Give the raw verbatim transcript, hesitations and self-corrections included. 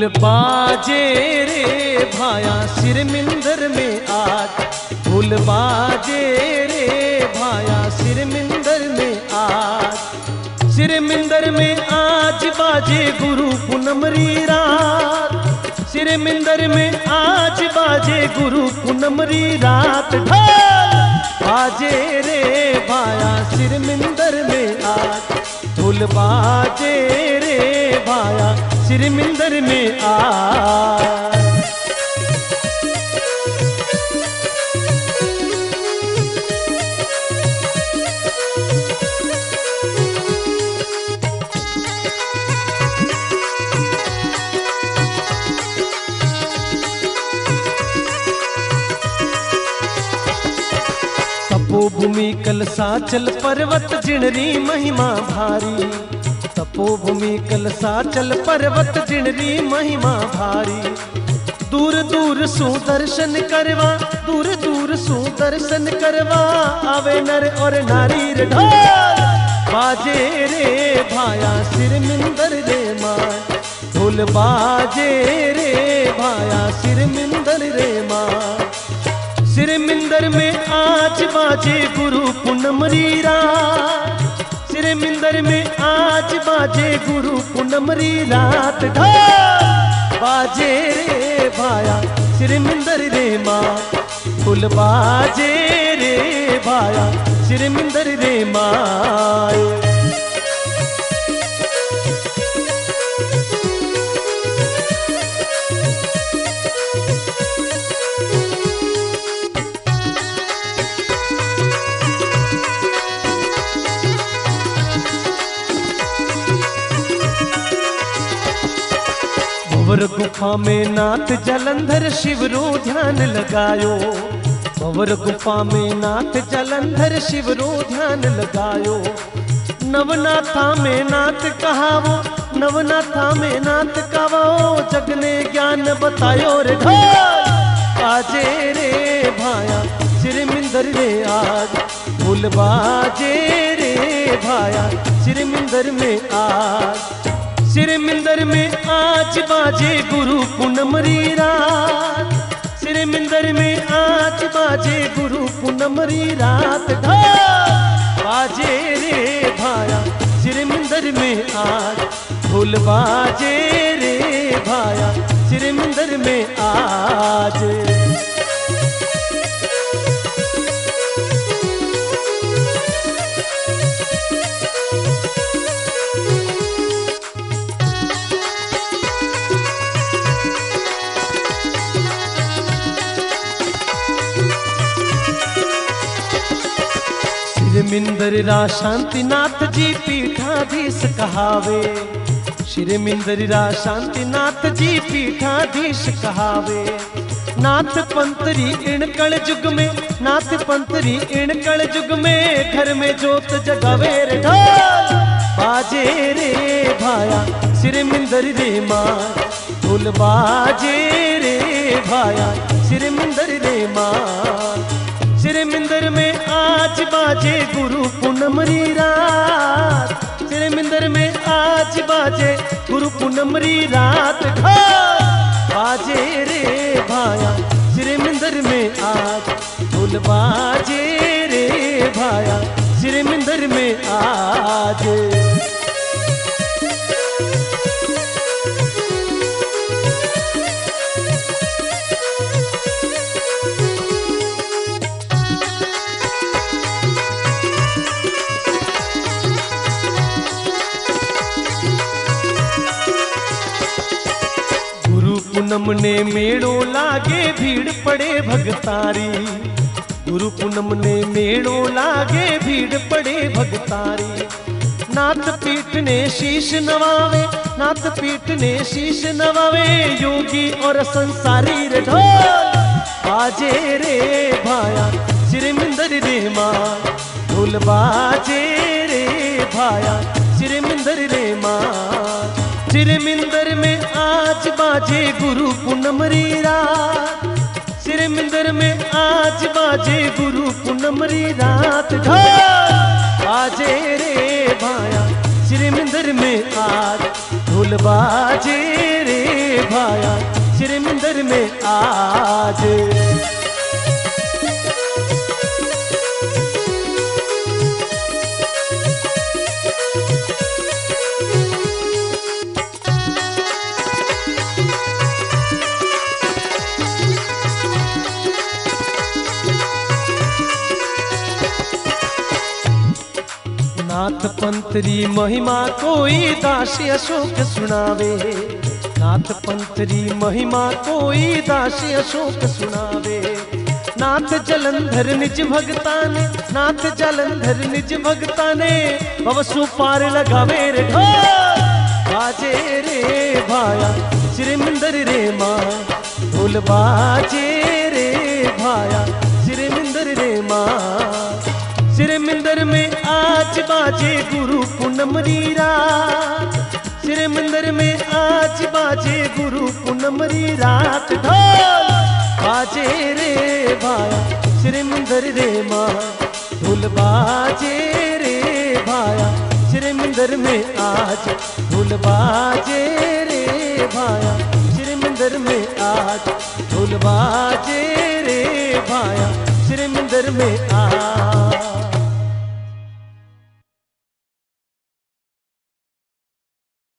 ढोल बाजे रे भाया सिर मिंदर में आज, ढोल बाजे रे भाया सिर मिंदर में आज, सिर मिंदर में आज बाजे गुरु पूनमरी रात, सिर मिंदर में आज बाजे गुरु पूनमरी रात, ढोल बाजे रे भाया सिर मिंदर में आज, ढोल बाजे रे भाया सिर मिंदर में आज। तपोभूमि कलसाचल पर्वत जिणरी महिमा भारी, तपोभूमि कलसाचल पर्वत जिणरी महिमा भारी, दूर दूर सु दर्शन करवा, दूर दूर सु दर्शन करवा आवे नर और नारी रे, ढोल बाजे रे भाया सिर मिंदर रे माँ, ढोल बाजे रे भाया सिर मिंदर रे माँ, सिर मिंदर में आज बाजे गुरु पूनमरी रात, सिर मिंदर में आज बाजे गुरु पूनमरी रात, ढोल बाजे रे भाया सिर मिंदर रे माँ, ढोल बाजे रे भाया सिर मिंदर रे माँ। भंवर गुफा में नाथ जलंधर शिवरो ध्यान लगायो, भंवर गुफा में नाथ जलंधर शिवरो ध्यान लगायो, नवनाथा में नाथ कहावो, नवनाथा में नाथ कहावो जग ने ज्ञान बतायो रे, ढोल बाजे रे भाया सिर मिंदर रे आज, ढोल बाजे रे भाया सिर मिंदर में आज, सिर मिंदर में आज बाजे गुरु पूनमरी रात, सिर मिंदर में आज बाजे गुरु पूनमरी रात, ढोल बाजे रे भाया सिर मिंदर में आज, ढोल बाजे रे भाया सिर मिंदर में आज। मिंदर रा शांतिनाथ जी पीठाधीश कहावे, श्री मिंदर रा शांतिनाथ जी पीठाधीश कहावे, नाथ पंतरी इन कल युग में, नाथ पंतरी इन कल युग में घर में जोत जगावे रे, ढोल बाजे रे भाया सिर मिंदर रे माँ, ढोल बाजे रे भाया सिर मिंदर रे माँ, सिर मिंदर में आज बाजे गुरु पूनमरी रात, सिर मिंदर में आज बाजे गुरु पूनमरी रात, ढोल बाजे रे भाया सिर मिंदर में आज, ढोल बाजे रे भाया सिर मिंदर में आज। पूनम ने मेड़ो लागे भीड़ पड़े भगतारी, गुरु पूनम ने मेड़ो लागे भीड़ पड़े भगतारी, नाथ पीठ ने शीश नवावे, नाथ पीठ ने शीश नवावे योगी और संसारी रे, ढोल बाजे रे भाया सिर मिंदर रे माँ, ढोल बाजे रे भाया सिर मिंदर रे माँ, सिर मिंदर में आज बाजे गुरु पूनमरी रात, सिर मिंदर में आज बाजे गुरु पूनमरी रात, ढोल बाजे रे भाया सिर मिंदर में आज, ढोल ढोल बाजे रे भाया श्री मंदिर में आज। नाथ पंतरी महिमा कोई दासी अशोक सुनावे, नाथ पंतरी महिमा कोई दासी अशोक सुनावे। नाथ जलंधर निज भगता ने, नाथ जलंधर निज भगता ने भवसु पार लगावे रे ढोल बाजे रे भाया श्री मंदिर रे माँ। ढोल बाजे रे भाया श्री मंदिर रे माँ। श्री मंदिर में आज बाजे गुरु पूनमरी रात, श्री मंदिर में आज बाजे गुरु पूनमरी रात। ढोल बाजे रे भाया श्री मंदिर रे माँ। ढोल बाजे रे भाया श्री मंदिर में आज। ढोल बाजे रे भाया श्री मंदिर में आज। ढोल बाजे रे भाया श्री मंदिर में